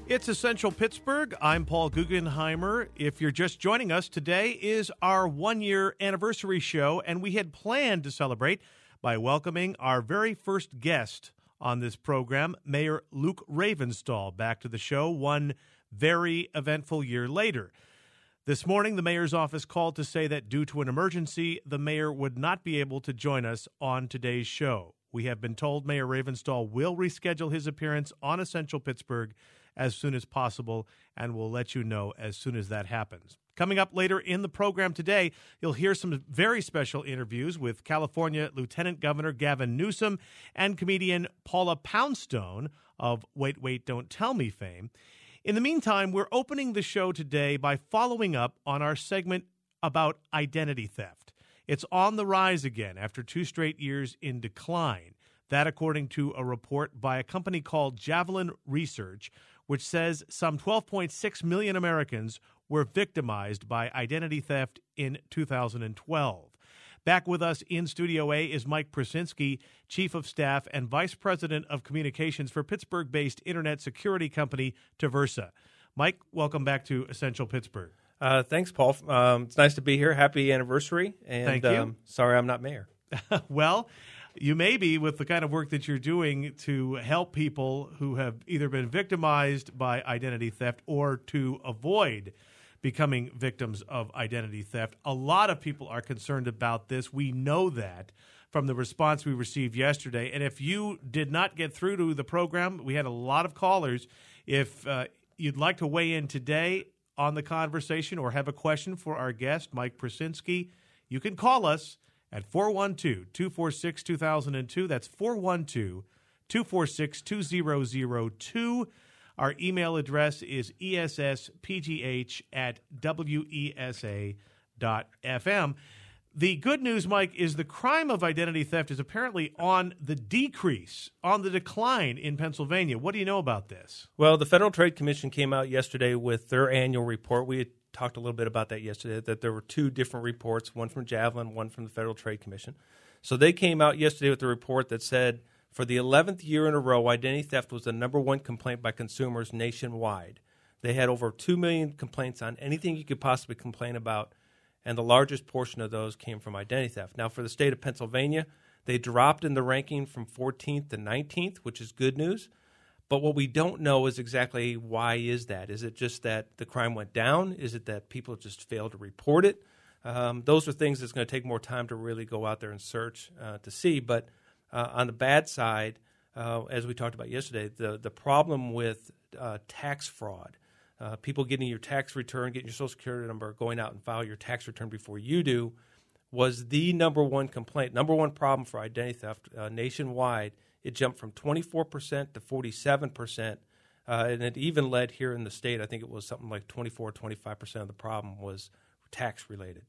It's Essential Pittsburgh. I'm Paul Guggenheimer. If you're just joining us, today is our one-year anniversary show, and we had planned to celebrate by welcoming our very first guest on this program, Mayor Luke Ravenstahl, back to the show one very eventful year later. This morning, the mayor's office called to say that due to an emergency, the mayor would not be able to join us on today's show. We have been told Mayor Ravenstahl will reschedule his appearance on Essential Pittsburgh as soon as possible, and we'll let you know as soon as that happens. Coming up later in the program today, you'll hear some very special interviews with California Lieutenant Governor Gavin Newsom and comedian Paula Poundstone of Wait, Wait, Don't Tell Me fame. In the meantime, we're opening the show today by following up on our segment about identity theft. It's on the rise again after 2 straight years in decline. That according to a report by a company called Javelin Research, which says some 12.6 million Americans were victimized by identity theft in 2012. Back with us in Studio A is Mike Prosinski, Chief of Staff and Vice President of Communications for Pittsburgh-based internet security company Taversa. Mike, welcome back to Essential Pittsburgh. Thanks, Paul. It's nice to be here. Happy anniversary. And, Thank you. Sorry I'm not mayor. Well, you may be with the kind of work that you're doing to help people who have either been victimized by identity theft or to avoid becoming victims of identity theft. A lot of people are concerned about this. We know that from the response we received yesterday. And if you did not get through to the program, we had a lot of callers. If you'd like to weigh in today on the conversation or have a question for our guest, Mike Prosinski, you can call us at 412-246-2002. That's 412-246-2002. Our email address is esspgh@wesa.fm. The good news, Mike, is the crime of identity theft is apparently on the decrease, on the decline in Pennsylvania. What do you know about this? Well, the Federal Trade Commission came out yesterday with their annual report. We had talked a little bit about that yesterday, that there were 2 different reports, one from Javelin, one from the Federal Trade Commission. So they came out yesterday with a report that said for the 11th year in a row, identity theft was the number 1 complaint by consumers nationwide. They had over 2 million complaints on anything you could possibly complain about, and the largest portion of those came from identity theft. Now, for the state of Pennsylvania, they dropped in the ranking from 14th to 19th, which is good news. But what we don't know is exactly why is that. Is it just that the crime went down? Is it that people just failed to report it? Those are things that's going to take more time to really go out there and search to see. But on the bad side, as we talked about yesterday, the problem with tax fraud, people getting your tax return, getting your Social Security number, going out and file your tax return before you do, was the number 1 complaint, number 1 problem for identity theft nationwide. It jumped from 24% to 47%, and it even led here in the state, I think it was something like 24 or 25% of the problem was tax-related.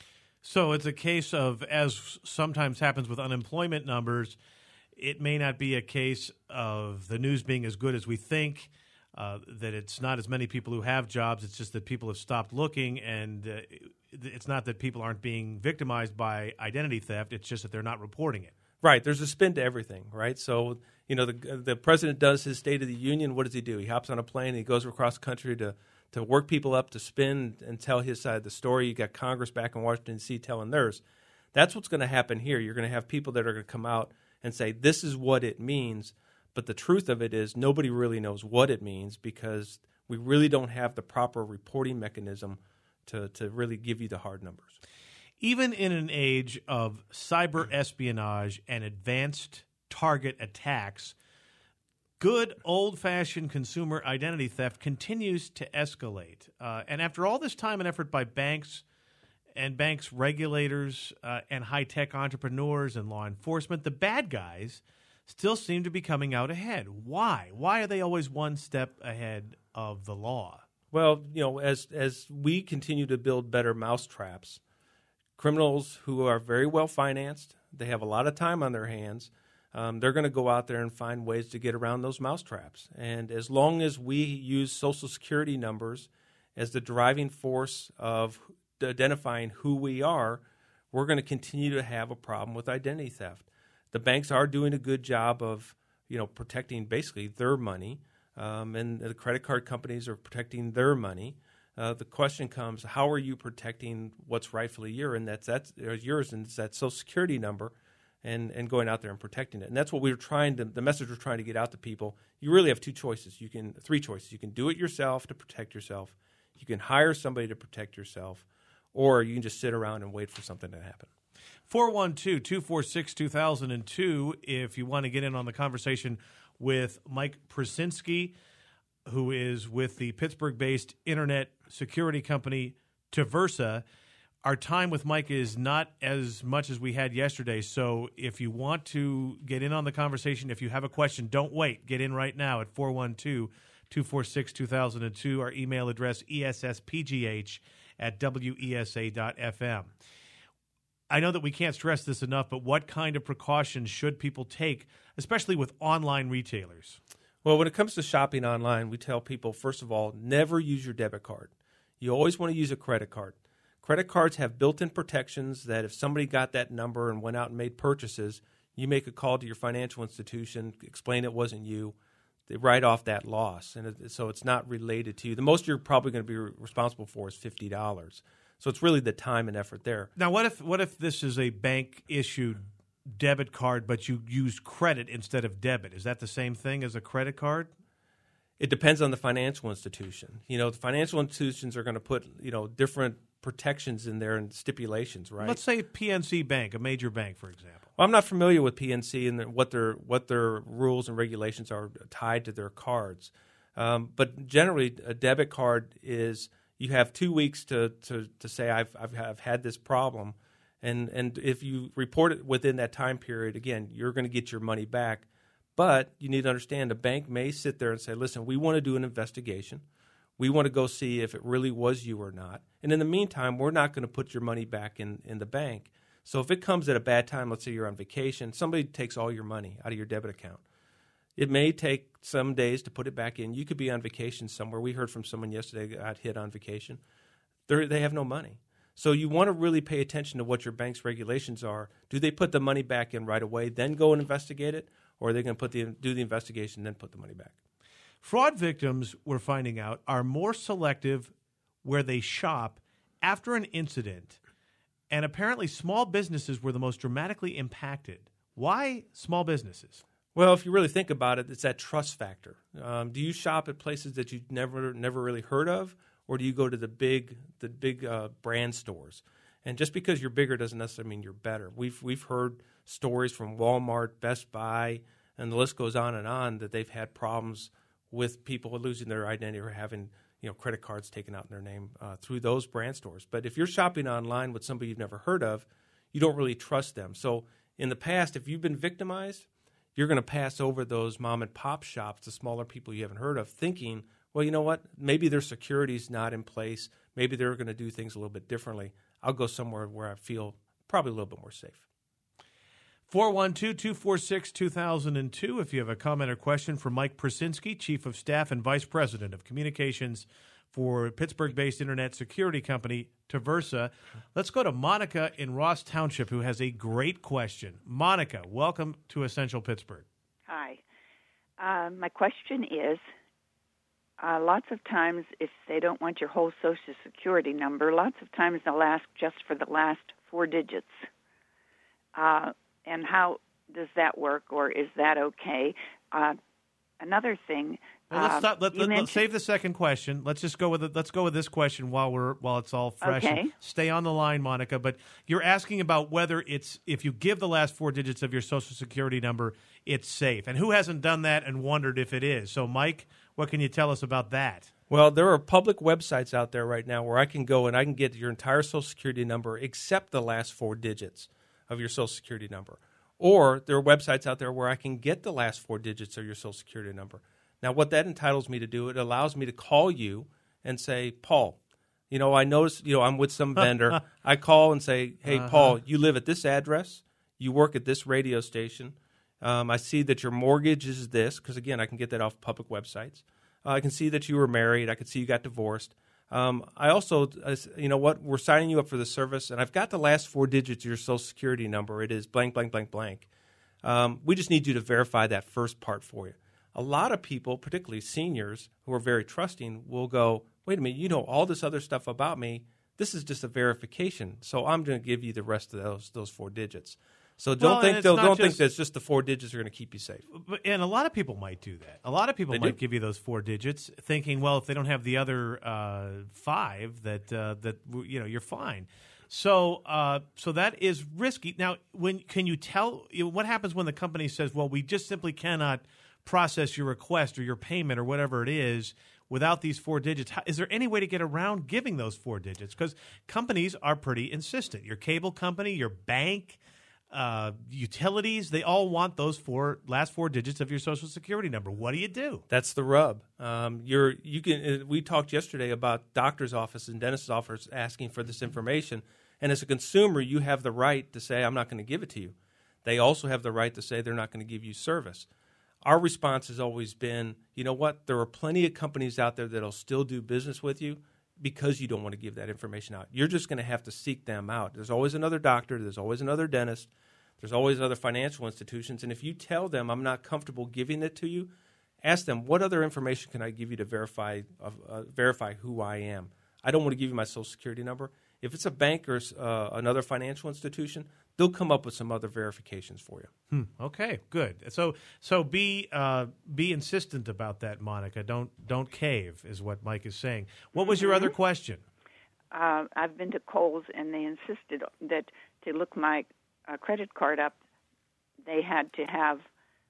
So it's a case of, as sometimes happens with unemployment numbers, it may not be a case of the news being as good as we think, that it's not as many people who have jobs. It's just that people have stopped looking, and it's not that people aren't being victimized by identity theft. It's just that they're not reporting it. Right. There's a spin to everything, right? So, you know, the president does his State of the Union. What does he do? He hops on a plane and he goes across the country to work people up, to spin and tell his side of the story. You got Congress back in Washington, D.C. telling theirs. That's what's going to happen here. You're going to have people that are going to come out and say, this is what it means. But the truth of it is nobody really knows what it means because we really don't have the proper reporting mechanism to really give you the hard numbers. Even in an age of cyber espionage and advanced target attacks, good old-fashioned consumer identity theft continues to escalate. And after all this time and effort by banks and banks regulators and high-tech entrepreneurs and law enforcement, the bad guys still seem to be coming out ahead. Why? Why are they always one step ahead of the law? Well, you know, as we continue to build better mousetraps, criminals who are very well financed, they have a lot of time on their hands, they're going to go out there and find ways to get around those mousetraps. And as long as we use Social Security numbers as the driving force of identifying who we are, we're going to continue to have a problem with identity theft. The banks are doing a good job of, protecting basically their money. and the credit card companies are protecting their money. The question comes: how are you protecting what's rightfully yours, and that's yours, and it's that Social Security number, and going out there and protecting it. And that's what we were trying to. The message we're trying to get out to people. You really have three choices. You can do it yourself to protect yourself. You can hire somebody to protect yourself, or you can just sit around and wait for something to happen. 412-246-2002 if you want to get in on the conversation with Mike Prusinski, who is with the Pittsburgh-based internet security company Traversa. Our time with Mike is not as much as we had yesterday, so if you want to get in on the conversation, if you have a question, don't wait. Get in right now at 412-246-2002. Our email address, esspgh@wesa.fm. I know that we can't stress this enough, but what kind of precautions should people take, especially with online retailers? Well, when it comes to shopping online, we tell people, first of all, never use your debit card. You always want to use a credit card. Credit cards have built-in protections that if somebody got that number and went out and made purchases, you make a call to your financial institution, explain it wasn't you, they write off that loss. And so it's not related to you. The most you're probably going to be responsible for is $50. So it's really the time and effort there. Now, what if this is a bank-issued debit card, but you use credit instead of debit? Is that the same thing as a credit card? It depends on the financial institution. The financial institutions are going to put, different protections in there and stipulations, right? Let's say PNC Bank, a major bank, for example. Well, I'm not familiar with PNC and what their rules and regulations are tied to their cards. But generally, a debit card is you have 2 weeks to say I've had this problem, and if you report it within that time period, again, you're going to get your money back. But you need to understand, a bank may sit there and say, listen, we want to do an investigation. We want to go see if it really was you or not. And in the meantime, we're not going to put your money back in the bank. So if it comes at a bad time, let's say you're on vacation, somebody takes all your money out of your debit account. It may take some days to put it back in. You could be on vacation somewhere. We heard from someone yesterday got hit on vacation. They have no money. So you want to really pay attention to what your bank's regulations are. Do they put the money back in right away, then go and investigate it? Or are they going to do the investigation and then put the money back? Fraud victims, we're finding out, are more selective where they shop after an incident. And apparently small businesses were the most dramatically impacted. Why small businesses? Well, if you really think about it, it's that trust factor. Do you shop at places that you never really heard of, or do you go to the big brand stores? And just because you're bigger doesn't necessarily mean you're better. We've heard stories from Walmart, Best Buy, and the list goes on that they've had problems with people losing their identity or having credit cards taken out in their name through those brand stores. But if you're shopping online with somebody you've never heard of, you don't really trust them. So in the past, if you've been victimized, you're going to pass over those mom and pop shops, the smaller people you haven't heard of, thinking, well, you know what? Maybe their security's not in place. Maybe they're going to do things a little bit differently. I'll go somewhere where I feel probably a little bit more safe. 412-246-2002 if you have a comment or question for Mike Prusinski, Chief of Staff and Vice President of Communications for Pittsburgh-based internet security company Traversa. Let's go to Monica in Ross Township, who has a great question. Monica, welcome to Essential Pittsburgh. Hi. My question is, lots of times if they don't want your whole Social Security number, lots of times they'll ask just for the last 4 digits. And how does that work, or is that okay? Another thing. Well, let's save the second question. Let's just go with it. Let's go with this question while it's all fresh. Okay. Stay on the line, Monica. But you're asking about whether if you give the last 4 digits of your Social Security number, it's safe. And who hasn't done that and wondered if it is? So, Mike, what can you tell us about that? Well, there are public websites out there right now where I can go and I can get your entire Social Security number except the last 4 digits of your Social Security number. Or there are websites out there where I can get the last 4 digits of your Social Security number. Now, what that entitles me to do, it allows me to call you and say, Paul, I noticed, I'm with some vendor. I call and say, hey, Paul, you live at this address. You work at this radio station. I see that your mortgage is this, because, again, I can get that off public websites. I can see that you were married. I can see you got divorced. I also, we're signing you up for the service, and I've got the last 4 digits of your Social Security number. It is blank, blank, blank, blank. We just need you to verify that first part for you. a lot of people, particularly seniors who are very trusting, will go, wait a minute, you know all this other stuff about me. This is just a verification, so I'm going to give you the rest of those 4 digits. So don't think that's just the 4 digits are going to keep you safe. And a lot of people might do that. A lot of people might give you those 4 digits, thinking, well, if they don't have the other 5, that you're fine. So that is risky. Now, can you tell what happens when the company says, well, we just simply cannot process your request or your payment or whatever it is without these 4 digits? Is there any way to get around giving those 4 digits? Because companies are pretty insistent. Your cable company, your bank, utilities, they all want those last 4 digits of your Social Security number. What do you do? That's the rub. We talked yesterday about doctor's offices and dentist's offices asking for this information. And as a consumer, you have the right to say, I'm not going to give it to you. They also have the right to say they're not going to give you service. Our response has always been, you know what, there are plenty of companies out there that will still do business with you because you don't want to give that information out. You're just going to have to seek them out. There's always another doctor. There's always another dentist. There's always other financial institutions. And if you tell them I'm not comfortable giving it to you, ask them, what other information can I give you to verify who I am? I don't want to give you my Social Security number. If it's a bank or another financial institution, they'll come up with some other verifications for you. Okay, good. So be insistent about that, Monica. Don't cave, is what Mike is saying. What was your other question? I've been to Kohl's, and they insisted that to look my credit card up, they had to have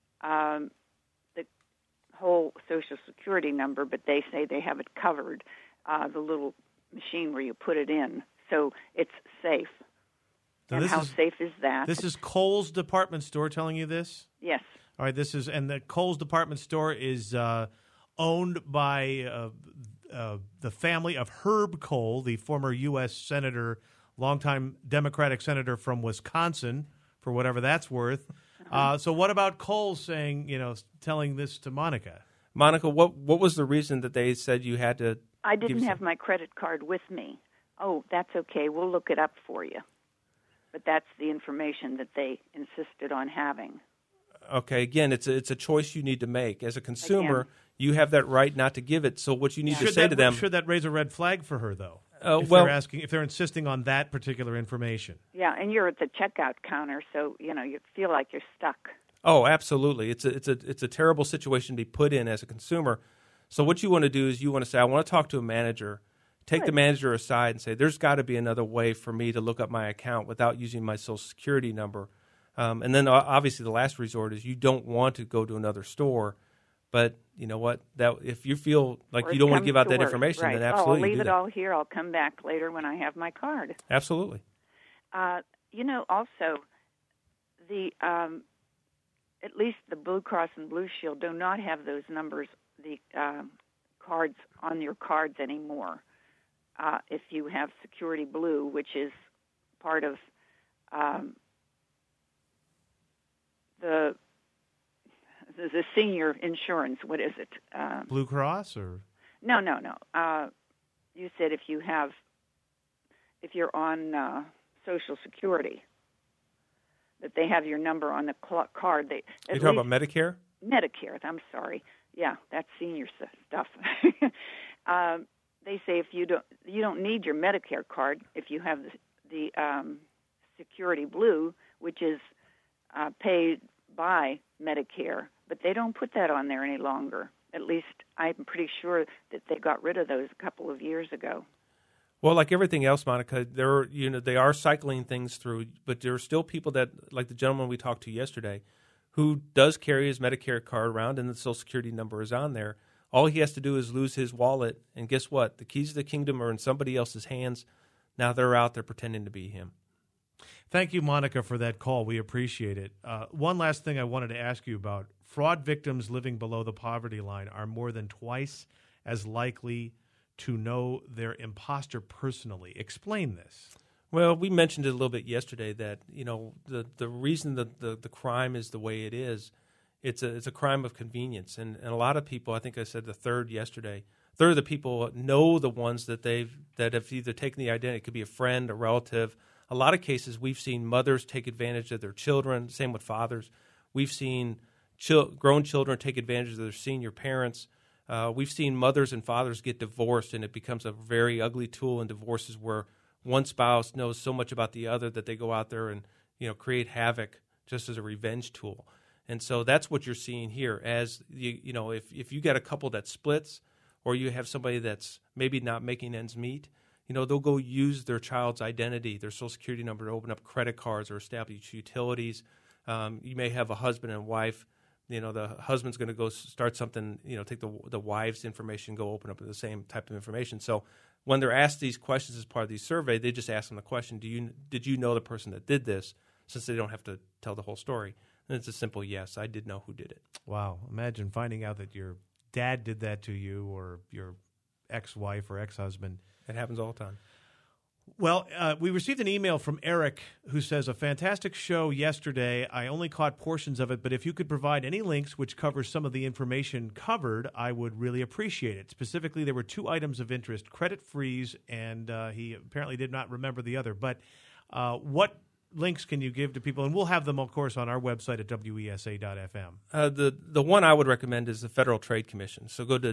the whole Social Security number, but they say they have it covered, the little machine where you put it in. So it's safe. So and how safe is that? This is Kohl's department store telling you this? Yes. All right, and the Kohl's department store is owned by the family of Herb Kohl, the former U.S. senator, longtime Democratic senator from Wisconsin, for whatever that's worth. So what about Kohl's telling this to Monica? Monica, what was the reason that they said you had to? I didn't have my credit card with me. Oh, that's okay. We'll look it up for you. But that's the information that they insisted on having. Okay, again, it's a choice you need to make. As a consumer, you have that right not to give it. So what you need to say to them... Should that raise a red flag for her, though? If they're insisting on that particular information? Yeah, and you're at the checkout counter, so you feel like you're stuck. Oh, absolutely. It's a terrible situation to be put in as a consumer. So what you want to do is you want to say, I want to talk to a manager. Take the manager aside and say, there's got to be another way for me to look up my account without using my Social Security number. And then obviously the last resort is you don't want to go to another store. But you know what? That if you feel like you don't want to give out that information, then absolutely I'll leave do it that. all here. I'll come back later when I have my card. Absolutely. Also, the at least the Blue Cross and Blue Shield do not have those numbers, the cards on your cards anymore. If you have Security Blue, which is part of the senior insurance, what is it? Blue Cross or? No. You said if you're on Social Security, that they have your number on the card. You're talking about Medicare? Medicare. I'm sorry. Yeah, that's senior stuff. They say if you don't need your Medicare card if you have the Security Blue, which is paid by Medicare, but they don't put that on there any longer. At least I'm pretty sure that they got rid of those a couple of years ago. Well, like everything else, Monica, they are cycling things through, but there are still people that, like the gentleman we talked to yesterday, who does carry his Medicare card around and the Social Security number is on there. All he has to do is lose his wallet, and guess what? The keys to the kingdom are in somebody else's hands. Now they're out there pretending to be him. Thank you, Monica, for that call. We appreciate it. One last thing I wanted to ask you about. Fraud victims living below the poverty line are more than twice as likely to know their imposter personally. Explain this. Well, we mentioned it a little bit yesterday that, the reason that the crime is the way it is, it's a crime of convenience. And a lot of people, I think I said a third of the people know the ones that have either taken the identity. It could be a friend, a relative. A lot of cases we've seen mothers take advantage of their children, same with fathers. We've seen grown children take advantage of their senior parents. We've seen mothers and fathers get divorced, and it becomes a very ugly tool in divorces where one spouse knows so much about the other that they go out there and create havoc just as a revenge tool. And so that's what you're seeing here. As if you got a couple that splits, or you have somebody that's maybe not making ends meet, they'll go use their child's identity, their Social Security number, to open up credit cards or establish utilities. You may have a husband and wife. The husband's going to go start something, take the wife's information, go open up the same type of information. So when they're asked these questions as part of these survey, they just ask them the question, did you know the person that did this, since they don't have to tell the whole story. And it's a simple yes, I did know who did it. Wow. Imagine finding out that your dad did that to you, or your ex-wife or ex-husband. It happens all the time. Well, we received an email from Eric who says, a fantastic show yesterday. I only caught portions of it, but if you could provide any links which cover some of the information covered, I would really appreciate it. Specifically, there were 2 items of interest, credit freeze, and he apparently did not remember the other. But what links can you give to people? And we'll have them, of course, on our website at wesa.fm. The one I would recommend is the Federal Trade Commission. So go to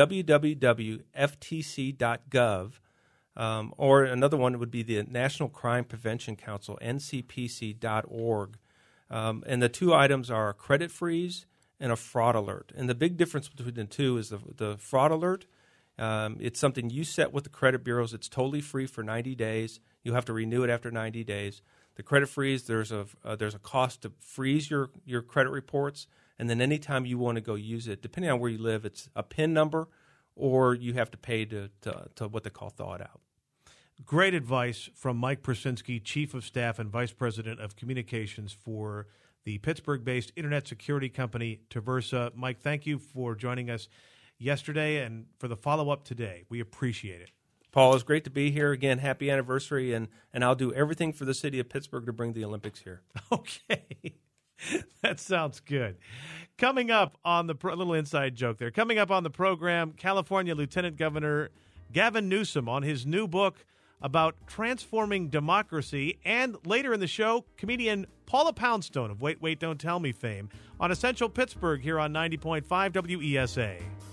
www.ftc.gov. Or another one would be the National Crime Prevention Council, ncpc.org. And the 2 items are a credit freeze and a fraud alert. And the big difference between the two is the fraud alert. It's something you set with the credit bureaus. It's totally free for 90 days. You'll have to renew it after 90 days. The credit freeze, there's a cost to freeze your credit reports, and then anytime you want to go use it, depending on where you live, it's a PIN number, or you have to pay to what they call thaw it out. Great advice from Mike Persinski, Chief of Staff and Vice President of Communications for the Pittsburgh-based internet security company Traversa. Mike, thank you for joining us yesterday and for the follow-up today. We appreciate it. Paul, it's great to be here. Again, happy anniversary, and I'll do everything for the city of Pittsburgh to bring the Olympics here. Okay. That sounds good. Coming up on the little inside joke there. Coming up on the program, California Lieutenant Governor Gavin Newsom on his new book about transforming democracy, and later in the show, comedian Paula Poundstone of Wait, Wait, Don't Tell Me fame on Essential Pittsburgh here on 90.5 WESA.